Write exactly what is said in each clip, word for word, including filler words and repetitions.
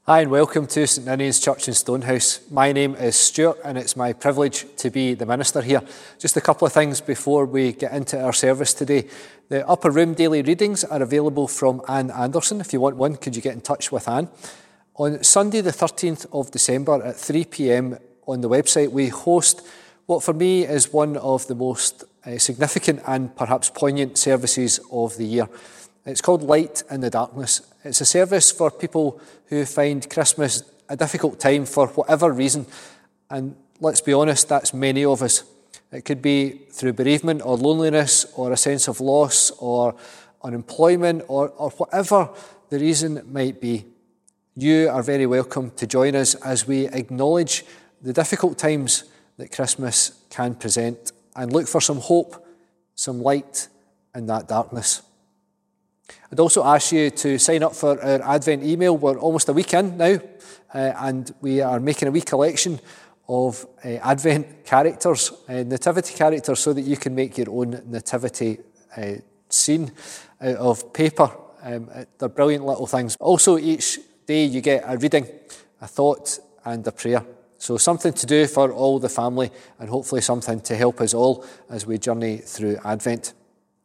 Hi and welcome to St Ninian's Church in Stonehouse. My name is Stuart and it's my privilege to be the minister here. Just a couple of things before we get into our service today. The Upper Room daily readings are available from Anne Anderson. If you want one, could you get in touch with Anne? On Sunday the thirteenth of December at three p m on the website we host what for me is one of the most uh, significant and perhaps poignant services of the year. It's called Light in the Darkness. It's a service for people who find Christmas a difficult time for whatever reason. And let's be honest, that's many of us. It could be through bereavement or loneliness or a sense of loss or unemployment or, or whatever the reason might be. You are very welcome to join us as we acknowledge the difficult times that Christmas can present and look for some hope, some light in that darkness. I'd also ask you to sign up for our Advent email. We're almost a week in now, uh, and we are making a wee collection of uh, Advent characters, uh, nativity characters, so that you can make your own nativity uh, scene out of paper. Um, they're brilliant little things. Also, each day you get a reading, a thought, and a prayer. So something to do for all the family, and hopefully something to help us all as we journey through Advent.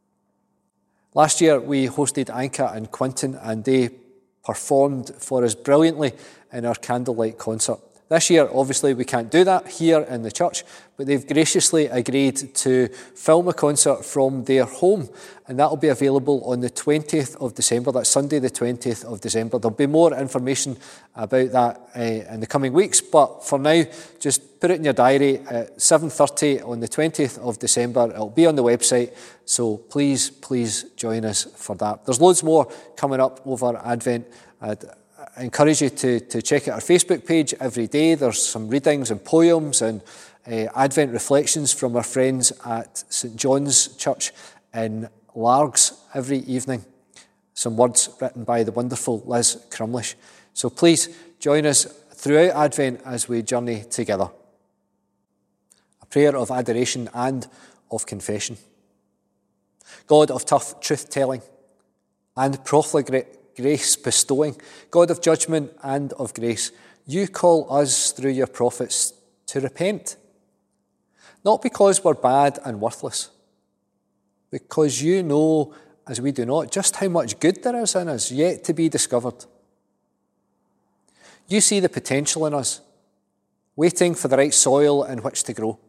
Last year we hosted Anka and Quinton and they performed for us brilliantly in our candlelight concert. This year obviously we can't do that here in the church, but they've graciously agreed to film a concert from their home, and that will be available on the twentieth of December. That's Sunday the twentieth of December. There'll be more information about that uh, in the coming weeks, but for now just put it in your diary at seven thirty on the twentieth of December. It'll be on the website, so please, please join us for that. There's loads more coming up over Advent. I'd I encourage you to, to check out our Facebook page every day. There's some readings and poems and uh, Advent reflections from our friends at St John's Church in Largs every evening. Some words written by the wonderful Liz Crumlish. So please join us throughout Advent as we journey together. A prayer of adoration and of confession. God of tough truth-telling and profligate grace bestowing, God of judgment and of grace, you call us through your prophets to repent. Not because we're bad and worthless, because you know, as we do not, just how much good there is in us yet to be discovered. You see the potential in us, waiting for the right soil in which to grow.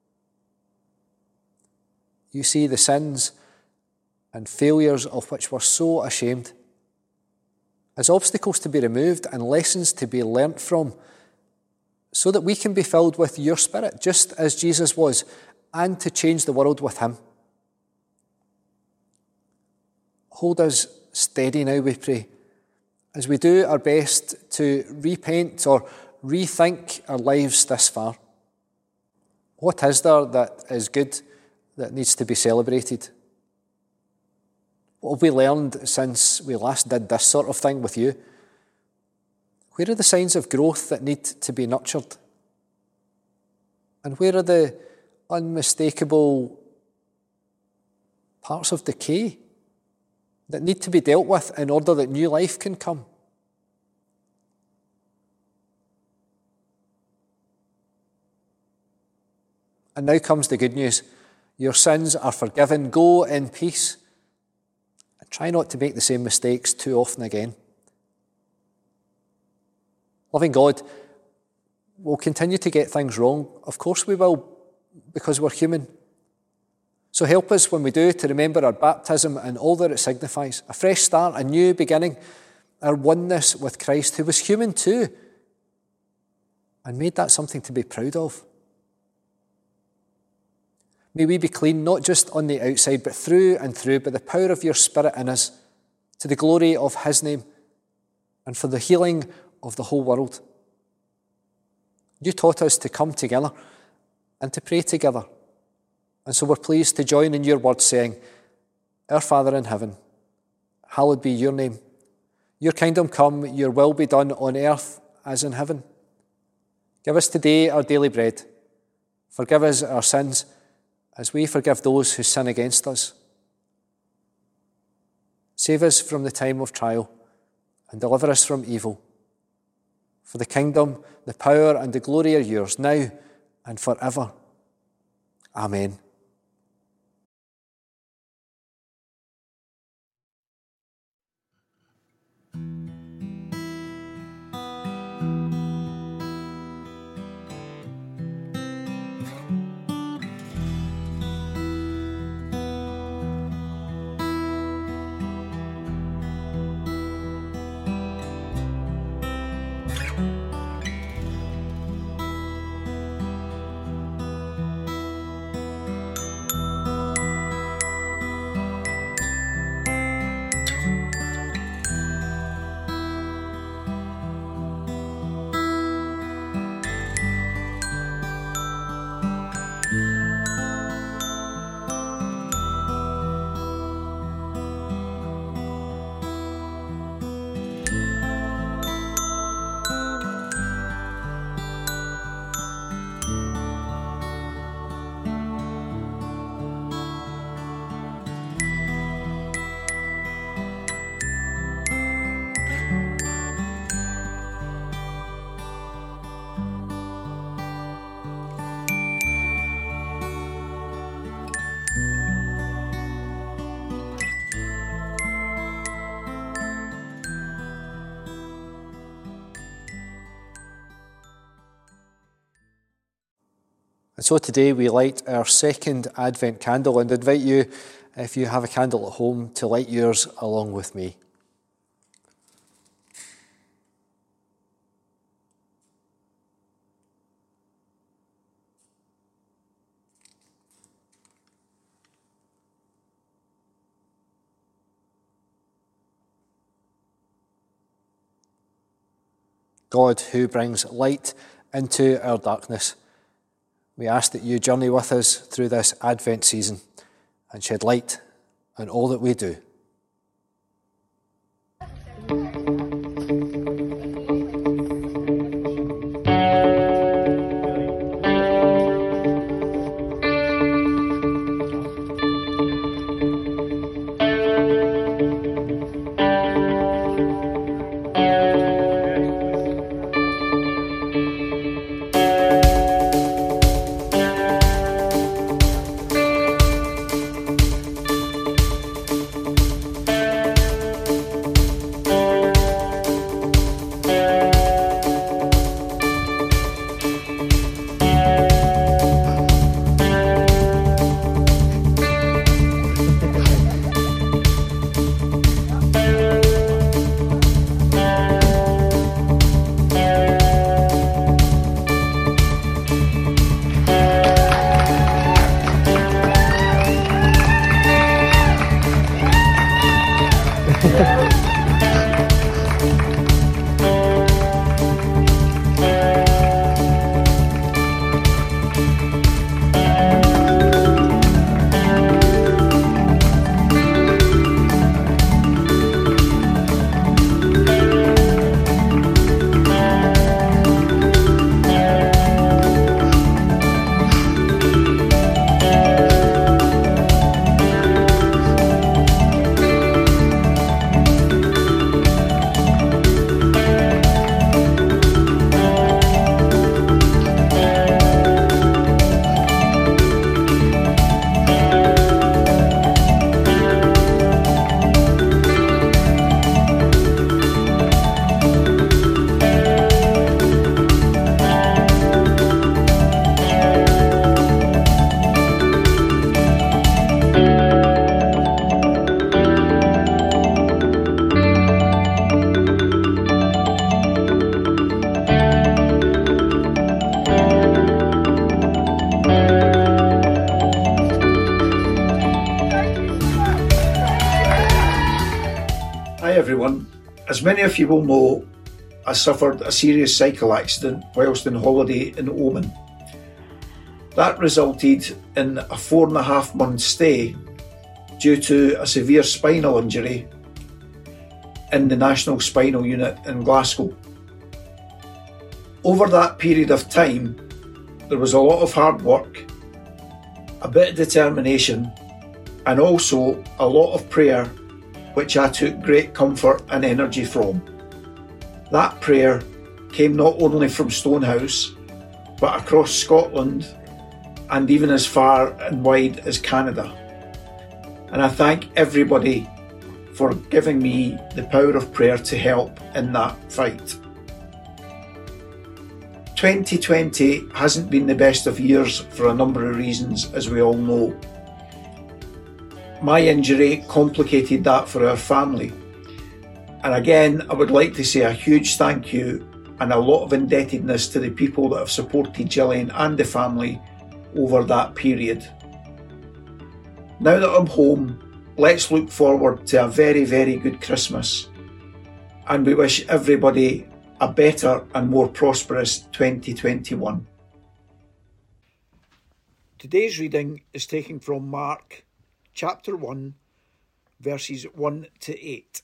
You see the sins and failures of which we're so ashamed as obstacles to be removed and lessons to be learnt from, so that we can be filled with your Spirit, just as Jesus was, and to change the world with him. Hold us steady now, we pray, as we do our best to repaint or rethink our lives this far. What is there that is good that needs to be celebrated? What have we learned since we last did this sort of thing with you? Where are the signs of growth that need to be nurtured? And where are the unmistakable parts of decay that need to be dealt with in order that new life can come? And now comes the good news. Your sins are forgiven. Go in peace. Try not to make the same mistakes too often again. Loving God, we'll continue to get things wrong. Of course we will, because we're human. So help us when we do to remember our baptism and all that it signifies. A fresh start, a new beginning, our oneness with Christ, who was human too, and made that something to be proud of. May we be clean, not just on the outside, but through and through, by the power of your Spirit in us, to the glory of his name, and for the healing of the whole world. You taught us to come together and to pray together. And so we're pleased to join in your word saying, Our Father in heaven, hallowed be your name. Your kingdom come, your will be done on earth as in heaven. Give us today our daily bread. Forgive us our sins, as we forgive those who sin against us. Save us from the time of trial and deliver us from evil. For the kingdom, the power and the glory are yours, now and forever. Amen. And so today we light our second Advent candle, and invite you, if you have a candle at home, to light yours along with me. God, who brings light into our darkness, we ask that you journey with us through this Advent season and shed light on all that we do. Hi everyone. As many of you will know, I suffered a serious cycle accident whilst on holiday in Oman. That resulted in a four and a half month stay due to a severe spinal injury in the National Spinal Unit in Glasgow. Over that period of time, there was a lot of hard work, a bit of determination, and also a lot of prayer, which I took great comfort and energy from. That prayer came not only from Stonehouse, but across Scotland and even as far and wide as Canada. And I thank everybody for giving me the power of prayer to help in that fight. twenty twenty hasn't been the best of years for a number of reasons, as we all know. My injury complicated that for our family. And again, I would like to say a huge thank you and a lot of indebtedness to the people that have supported Gillian and the family over that period. Now that I'm home, let's look forward to a very, very good Christmas. And we wish everybody a better and more prosperous twenty twenty-one. Today's reading is taken from Mark chapter one, verses one to eight.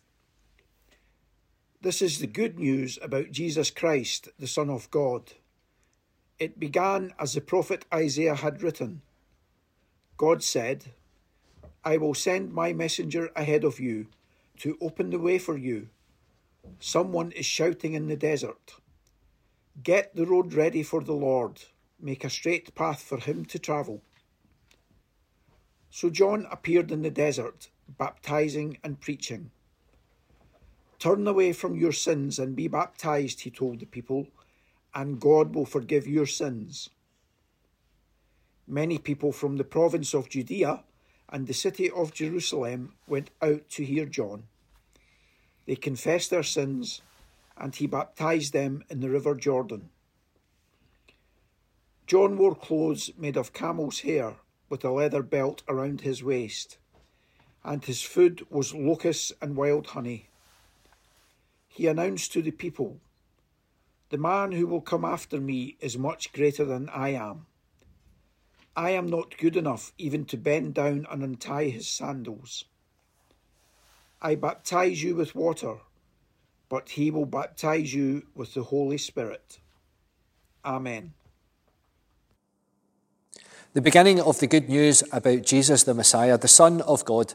This is the good news about Jesus Christ, the Son of God. It began as the prophet Isaiah had written. God said, I will send my messenger ahead of you to open the way for you. Someone is shouting in the desert. Get the road ready for the Lord. Make a straight path for him to travel. So John appeared in the desert, baptizing and preaching. Turn away from your sins and be baptized, he told the people, and God will forgive your sins. Many people from the province of Judea and the city of Jerusalem went out to hear John. They confessed their sins, and he baptized them in the river Jordan. John wore clothes made of camel's hair with a leather belt around his waist, and his food was locusts and wild honey. He announced to the people, the man who will come after me is much greater than I am. I am not good enough even to bend down and untie his sandals. I baptize you with water, but he will baptize you with the Holy Spirit. Amen. The beginning of the good news about Jesus the Messiah, the Son of God.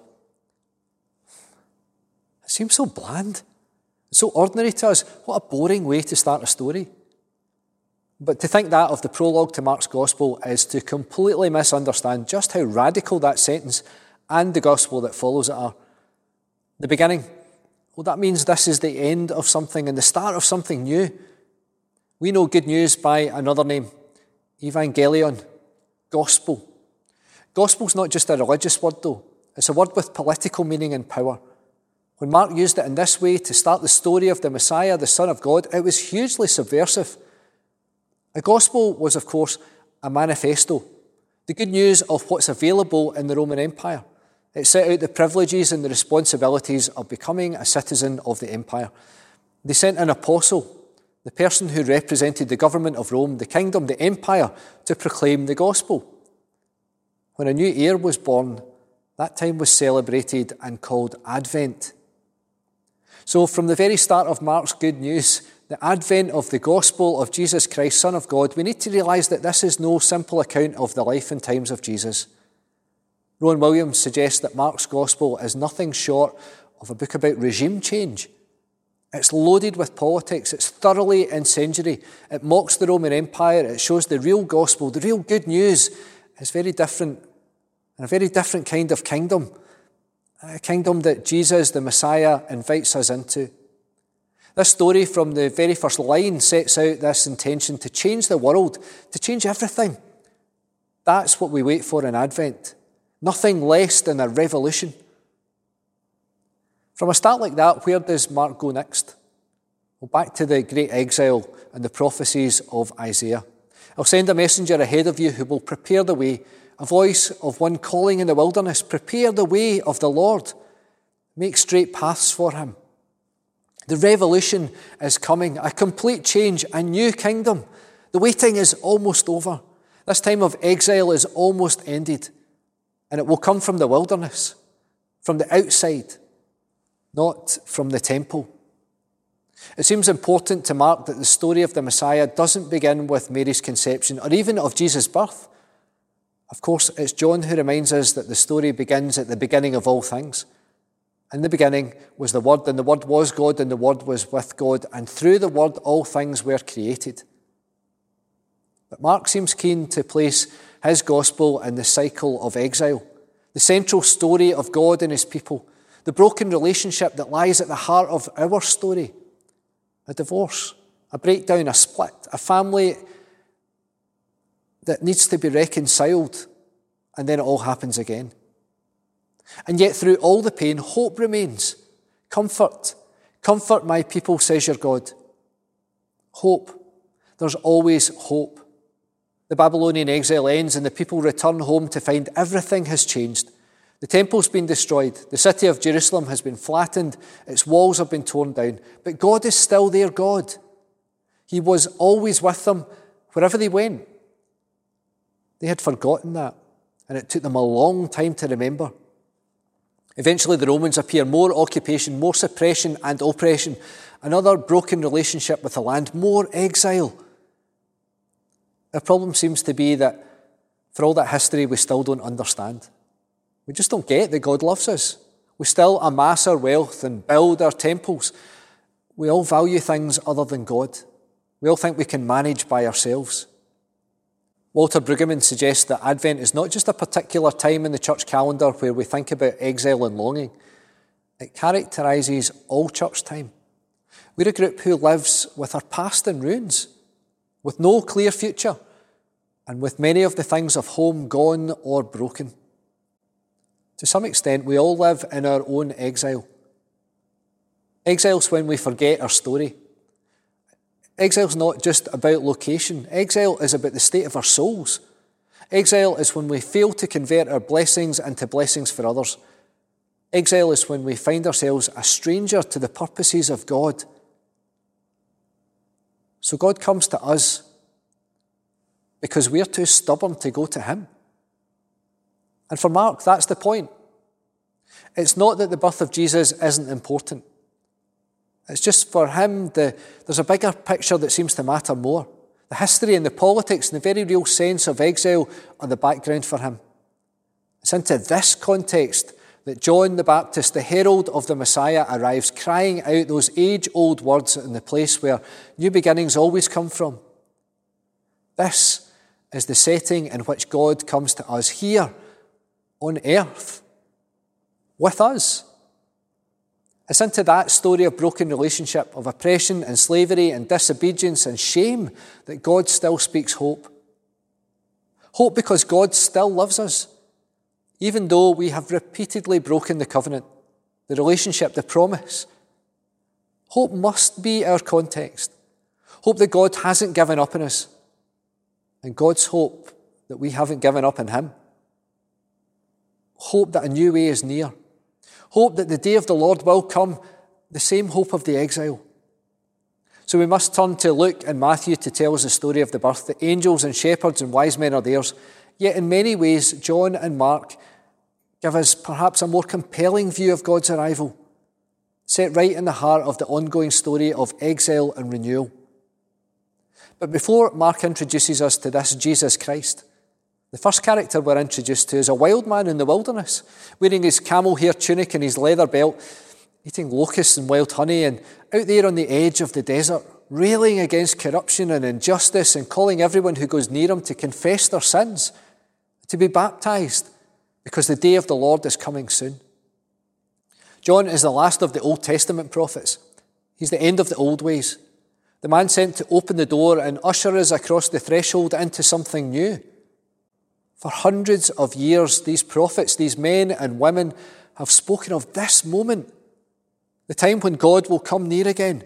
It seems so bland. So ordinary to us. What a boring way to start a story. But to think that of the prologue to Mark's Gospel is to completely misunderstand just how radical that sentence and the Gospel that follows it are. The beginning, well, that means this is the end of something and the start of something new. We know good news by another name, Evangelion, Gospel. Gospel's not just a religious word though. It's a word with political meaning and power. When Mark used it in this way to start the story of the Messiah, the Son of God, it was hugely subversive. A gospel was, of course, a manifesto, the good news of what's available in the Roman Empire. It set out the privileges and the responsibilities of becoming a citizen of the empire. They sent an apostle, the person who represented the government of Rome, the kingdom, the empire, to proclaim the gospel. When a new heir was born, that time was celebrated and called Advent. So from the very start of Mark's good news, the advent of the gospel of Jesus Christ, Son of God, we need to realise that this is no simple account of the life and times of Jesus. Rowan Williams suggests that Mark's gospel is nothing short of a book about regime change. It's loaded with politics, it's thoroughly incendiary, it mocks the Roman Empire, it shows the real gospel, the real good news is very different, and a very different kind of kingdom. A kingdom that Jesus, the Messiah, invites us into. This story from the very first line sets out this intention to change the world, to change everything. That's what we wait for in Advent. Nothing less than a revolution. From a start like that, where does Mark go next? Well, back to the great exile and the prophecies of Isaiah. I'll send a messenger ahead of you who will prepare the way, a voice of one calling in the wilderness, prepare the way of the Lord, make straight paths for him. The revolution is coming, a complete change, a new kingdom. The waiting is almost over. This time of exile is almost ended, and it will come from the wilderness, from the outside, not from the temple. It seems important to mark that the story of the Messiah doesn't begin with Mary's conception or even of Jesus' birth. Of course, it's John who reminds us that the story begins at the beginning of all things. In the beginning was the Word, and the Word was God, and the Word was with God, and through the Word all things were created. But Mark seems keen to place his gospel in the cycle of exile, the central story of God and his people, the broken relationship that lies at the heart of our story, a divorce, a breakdown, a split, a family that needs to be reconciled, and then it all happens again. And yet through all the pain, hope remains. Comfort. Comfort my people, says your God. Hope. There's always hope. The Babylonian exile ends and the people return home to find everything has changed. The temple's been destroyed. The city of Jerusalem has been flattened. Its walls have been torn down. But God is still their God. He was always with them wherever they went. They had forgotten that, and it took them a long time to remember. Eventually the Romans appear, more occupation, more suppression and oppression, another broken relationship with the land, more exile. The problem seems to be that for all that history we still don't understand. We just don't get that God loves us. We still amass our wealth and build our temples. We all value things other than God. We all think we can manage by ourselves. Walter Brueggemann suggests that Advent is not just a particular time in the church calendar where we think about exile and longing. It characterises all church time. We're a group who lives with our past in ruins, with no clear future, and with many of the things of home gone or broken. To some extent, we all live in our own exile. Exile's when we forget our story. Exile's not just about location. Exile is about the state of our souls. Exile is when we fail to convert our blessings into blessings for others. Exile is when we find ourselves a stranger to the purposes of God. So God comes to us because we're too stubborn to go to him. And for Mark, that's the point. It's not that the birth of Jesus isn't important. It's just for him, the, there's a bigger picture that seems to matter more. The history and the politics and the very real sense of exile are the background for him. It's into this context that John the Baptist, the herald of the Messiah, arrives, crying out those age-old words in the place where new beginnings always come from. This is the setting in which God comes to us here on earth, with us. It's into that story of broken relationship, of oppression and slavery and disobedience and shame that God still speaks hope. Hope because God still loves us, even though we have repeatedly broken the covenant, the relationship, the promise. Hope must be our context. Hope that God hasn't given up on us, and God's hope that we haven't given up on him. Hope that a new way is near. Hope that the day of the Lord will come, the same hope of the exile. So we must turn to Luke and Matthew to tell us the story of the birth. The angels and shepherds and wise men are theirs. Yet in many ways, John and Mark give us perhaps a more compelling view of God's arrival, set right in the heart of the ongoing story of exile and renewal. But before Mark introduces us to this Jesus Christ, the first character we're introduced to is a wild man in the wilderness, wearing his camel hair tunic and his leather belt, eating locusts and wild honey, and out there on the edge of the desert, railing against corruption and injustice and calling everyone who goes near him to confess their sins, to be baptized, because the day of the Lord is coming soon. John is the last of the Old Testament prophets. He's the end of the old ways, the man sent to open the door and usher us across the threshold into something new. For hundreds of years, these prophets, these men and women, have spoken of this moment, the time when God will come near again.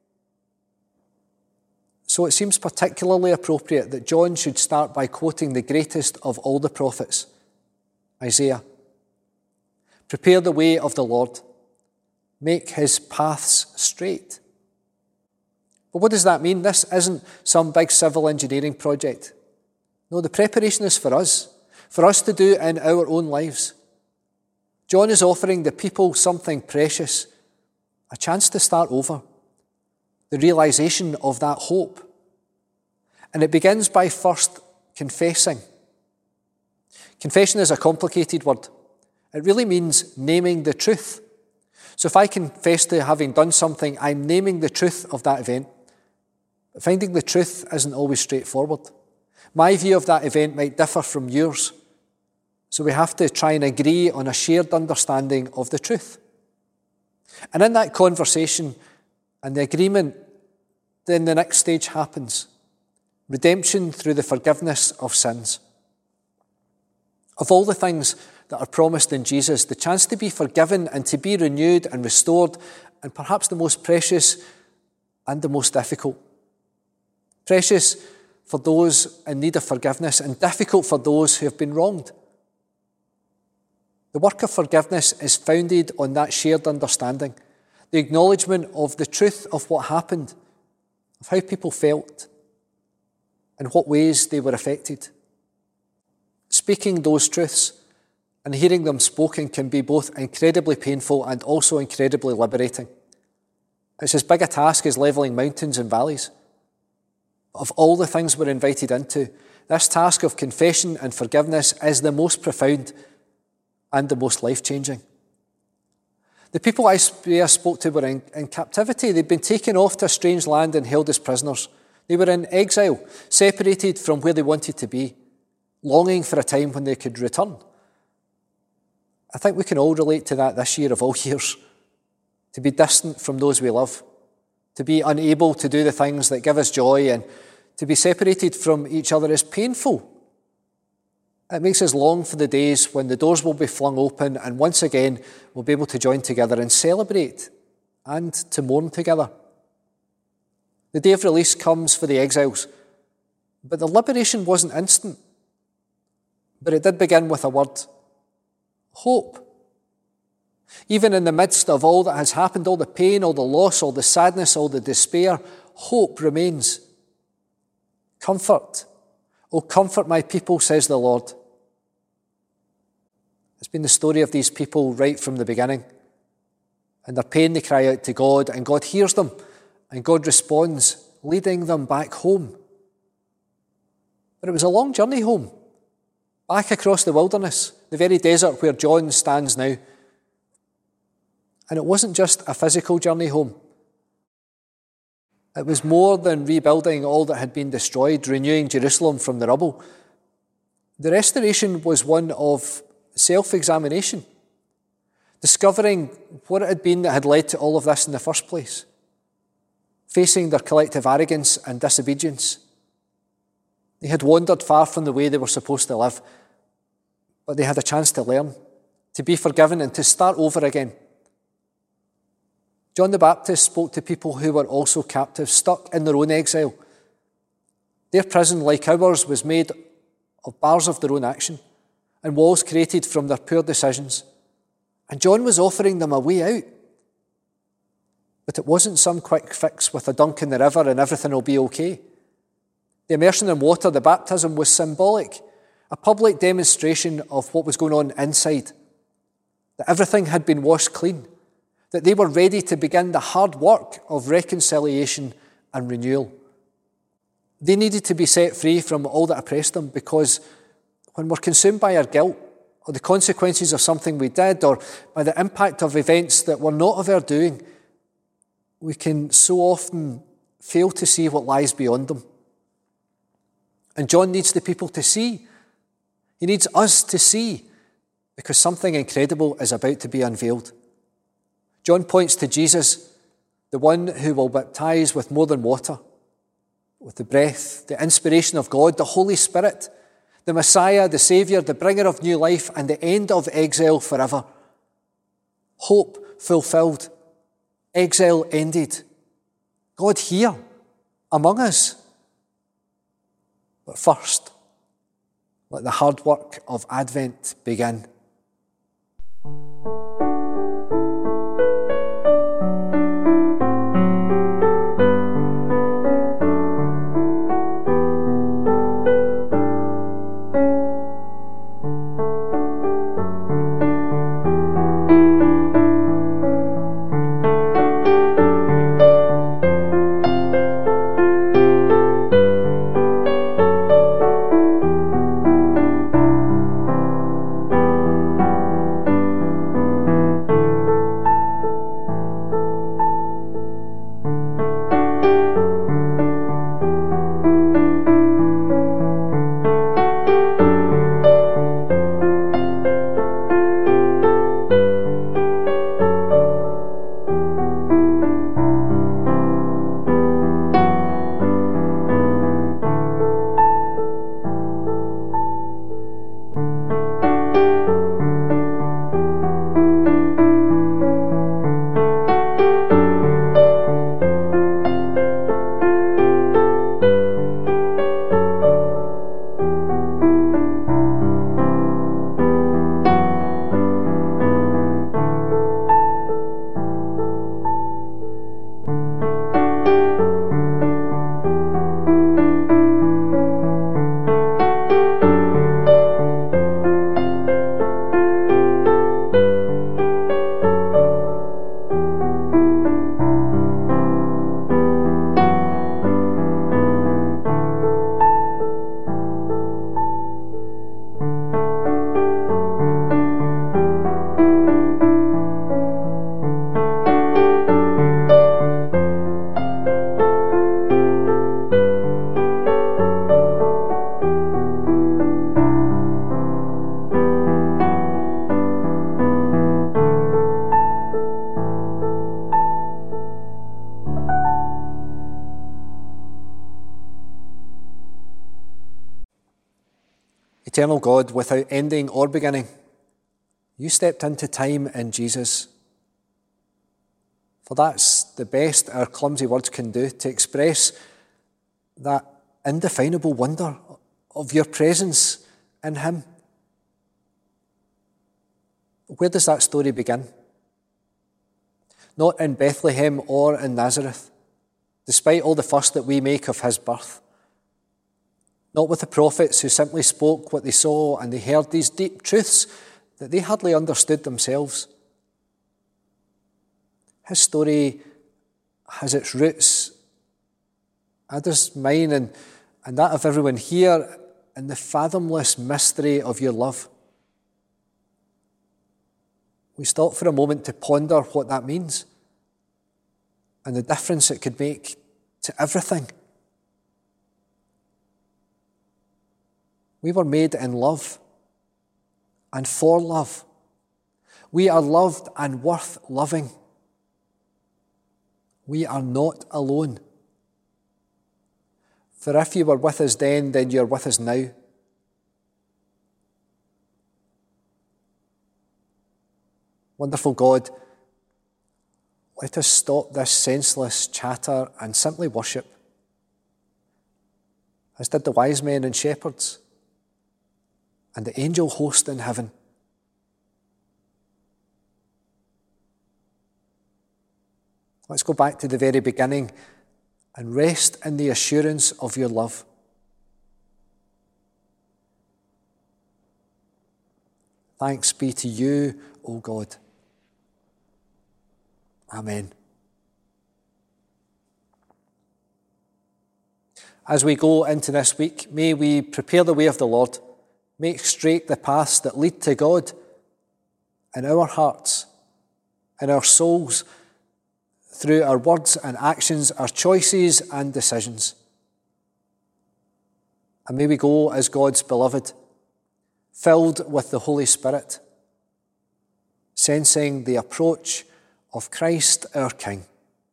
So it seems particularly appropriate that John should start by quoting the greatest of all the prophets, Isaiah. Prepare the way of the Lord. Make his paths straight. But what does that mean? This isn't some big civil engineering project. No, the preparation is for us, for us to do in our own lives. John is offering the people something precious, a chance to start over, the realization of that hope. And it begins by first confessing. Confession is a complicated word. It really means naming the truth. So if I confess to having done something, I'm naming the truth of that event. But finding the truth isn't always straightforward. My view of that event might differ from yours. So we have to try and agree on a shared understanding of the truth. And in that conversation and the agreement, then the next stage happens. Redemption through the forgiveness of sins. Of all the things that are promised in Jesus, the chance to be forgiven and to be renewed and restored, and perhaps the most precious and the most difficult. Precious for those in need of forgiveness and difficult for those who have been wronged. The work of forgiveness is founded on that shared understanding, the acknowledgement of the truth of what happened, of how people felt, and what ways they were affected. Speaking those truths and hearing them spoken can be both incredibly painful and also incredibly liberating. It's as big a task as levelling mountains and valleys. Of all the things we're invited into, this task of confession and forgiveness is the most profound and the most life-changing. The people I spoke to were in, in captivity. They'd been taken off to a strange land and held as prisoners. They were in exile, separated from where they wanted to be, longing for a time when they could return. I think we can all relate to that this year of all years. To be distant from those we love, to be unable to do the things that give us joy, and to be separated from each other is painful. It makes us long for the days when the doors will be flung open and once again we'll be able to join together and celebrate and to mourn together. The day of release comes for the exiles, but the liberation wasn't instant. But it did begin with a word: hope. Even in the midst of all that has happened, all the pain, all the loss, all the sadness, all the despair, hope remains. Comfort. Oh, comfort my people, says the Lord. It's been the story of these people right from the beginning. In their pain, they cry out to God, and God hears them, and God responds, leading them back home. But it was a long journey home, back across the wilderness, the very desert where John stands now. And it wasn't just a physical journey home. It was more than rebuilding all that had been destroyed, renewing Jerusalem from the rubble. The restoration was one of self-examination, discovering what it had been that had led to all of this in the first place, facing their collective arrogance and disobedience. They had wandered far from the way they were supposed to live, but they had a chance to learn, to be forgiven, and to start over again. John the Baptist spoke to people who were also captives, stuck in their own exile. Their prison, like ours, was made of bars of their own action and walls created from their poor decisions. And John was offering them a way out. But it wasn't some quick fix with a dunk in the river and everything will be okay. The immersion in water, the baptism, was symbolic, a public demonstration of what was going on inside, that everything had been washed clean, that they were ready to begin the hard work of reconciliation and renewal. They needed to be set free from all that oppressed them, because when we're consumed by our guilt or the consequences of something we did or by the impact of events that were not of our doing, we can so often fail to see what lies beyond them. And John needs the people to see. He needs us to see, because something incredible is about to be unveiled. John points to Jesus, the one who will baptize with more than water, with the breath, the inspiration of God, the Holy Spirit, the Messiah, the Saviour, the bringer of new life, and the end of exile forever. Hope fulfilled, exile ended, God here among us. But first, let the hard work of Advent begin. Eternal God, without ending or beginning, you stepped into time in Jesus. For that's the best our clumsy words can do, to express that indefinable wonder of your presence in him. Where does that story begin? Not in Bethlehem or in Nazareth, despite all the fuss that we make of his birth. Not with the prophets who simply spoke what they saw and they heard these deep truths that they hardly understood themselves. His story has its roots, as does mine and, and that of everyone here, in the fathomless mystery of your love. We stop for a moment to ponder what that means and the difference it could make to everything. We were made in love and for love. We are loved and worth loving. We are not alone. For if you were with us then, then you're with us now. Wonderful God, let us stop this senseless chatter and simply worship, as did the wise men and shepherds and the angel host in heaven. Let's go back to the very beginning and rest in the assurance of your love. Thanks be to you, O God. Amen. As we go into this week, may we prepare the way of the Lord, make straight the paths that lead to God in our hearts, in our souls, through our words and actions, our choices and decisions. And may we go as God's beloved, filled with the Holy Spirit, sensing the approach of Christ our King.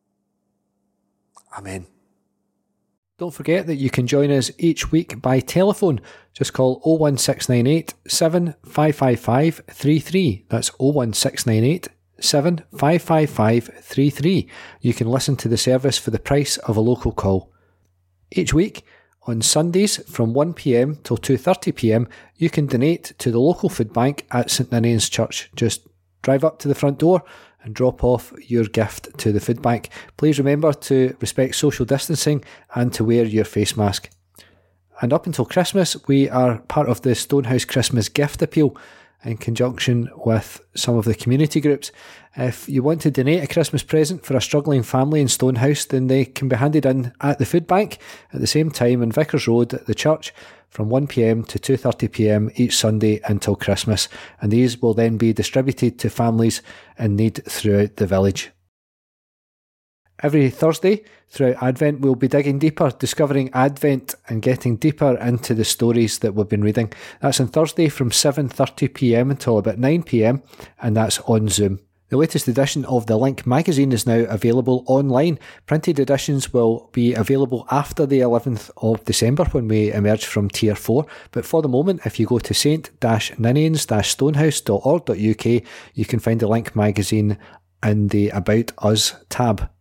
Amen. Don't forget that you can join us each week by telephone. Just call oh one six nine eight, seven five five five, three three. That's oh one six nine eight, seven five five five, three three. You can listen to the service for the price of a local call. Each week, on Sundays from one p m till two thirty p m, you can donate to the local food bank at St Ninian's Church. Just drive up to the front door and drop off your gift to the food bank. Please remember to respect social distancing and to wear your face mask. And up until Christmas, we are part of the Stonehouse Christmas gift appeal in conjunction with some of the community groups. If you want to donate a Christmas present for a struggling family in Stonehouse, then they can be handed in at the food bank at the same time in Vickers Road at the church from one p m to two thirty p m each Sunday until Christmas, and these will then be distributed to families in need throughout the village. Every Thursday throughout Advent, we'll be digging deeper, discovering Advent and getting deeper into the stories that we've been reading. That's on Thursday from seven thirty p m until about nine p m, and that's on Zoom. The latest edition of the Link magazine is now available online. Printed editions will be available after the eleventh of December when we emerge from Tier four. But for the moment, if you go to st ninians stonehouse dot org dot u k, you can find the Link magazine in the About Us tab.